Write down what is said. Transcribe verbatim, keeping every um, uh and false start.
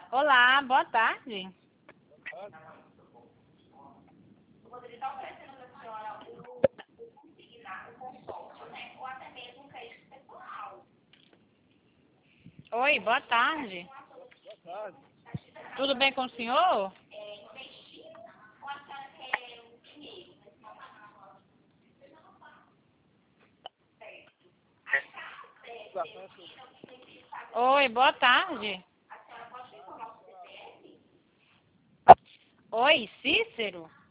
Olá, boa tarde. Poderia estar oferecendo a senhora o consignar, o consórcio, né? Ou até mesmo um crédito pessoal. Oi, boa tarde. Boa tarde. Tudo bem com o senhor? É, investir, ou a senhora quer um dinheiro? Oi, boa tarde. A senhora pode informar o C P F? Oi, Cícero?